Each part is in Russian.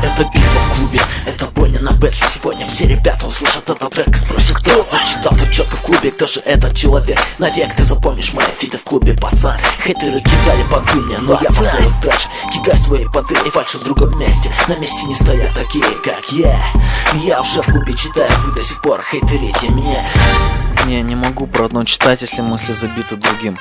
Это битва в клубе, это бойня на бэтле. Сегодня все ребята услышат этот трек и спросят, кто зачитал тут четко в клубе, кто же этот человек. Навек ты запомнишь мои фиты в клубе, пацан. Хейтеры кидали понты мне, но я посылаю дальше. Кидай свои понты и фальши в другом месте. На месте не стоят такие, как я. Я уже в клубе читаю, вы до сих пор хейтерите меня. Не, не могу про одно читать, если мысли забиты другим.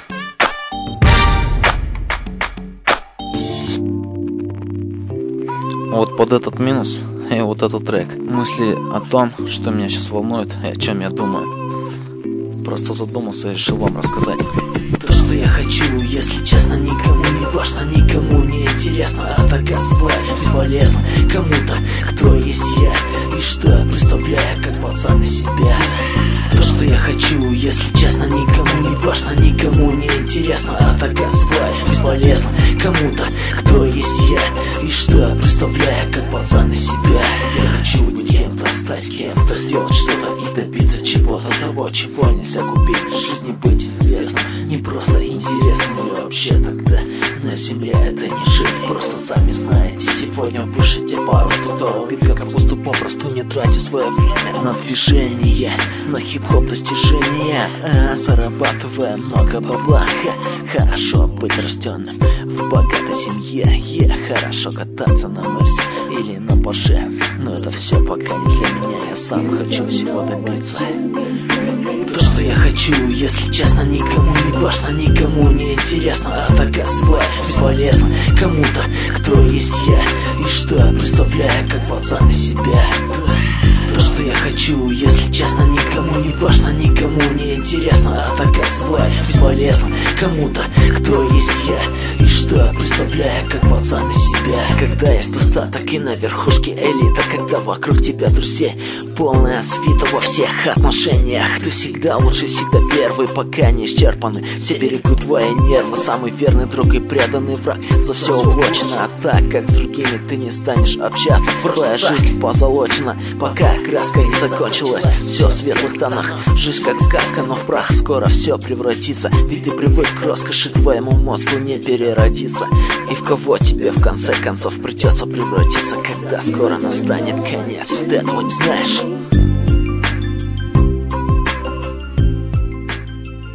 Вот под этот минус и вот этот трек. Мысли о том, что меня сейчас волнует и о чем я думаю. Просто задумался и решил вам рассказать. То, что я хочу, если честно, никому не важно, никому не интересно. А доказывать бесполезно кому-то, кто есть я и что я представляю, как пацан из себя. То, что я хочу, если честно, никому не важно, никому не интересно. А доказывать бесполезно кому-то, кто есть я и что я представляю, как пацан из себя. Я хочу быть кем-то, стать кем-то, сделать что-то и добиться чего-то, того, чего нельзя купить. В жизни быть известным не просто интересно, и вообще тогда на земле это не жить. Просто сами знаете, сегодня вышите пару $100 бит, как капусту попросту не тратя свое время на движение, на хип-хоп достижения, зарабатывая много бабла. Хорошо быть рожденным в богатой семье, хорошо кататься на Мерсе или на Порше, но это все пока не для меня, я сам хочу всего добиться. То, что я хочу, если честно, никому не важно, никому не интересно. А доказывать бесполезно кому-то, кто есть я и что я представляю, как пацан из себя. То, что я хочу, если честно, никому не важно, никому не интересно. А доказывать бесполезно кому-то, кто есть я и что я представляю, как пацан из себя. Когда есть достаток и на верхушке элита, когда вокруг тебя друзей полная свита во всех отношениях, ты всегда лучше, всегда первый, пока не исчерпаны все берегут твои нервы. Самый верный друг и преданный враг за все уплочено. А так как с другими ты не станешь общаться, твоя жизнь позолочена, пока краска не закончилась. Все в светлых тонах, жизнь как сказка, но в прах скоро все превратится. Ведь ты привык к роскоши, твоему мозгу не переродиться. И в кого тебе в конце концов придется превратиться, когда скоро настанет конец, ты этого не знаешь.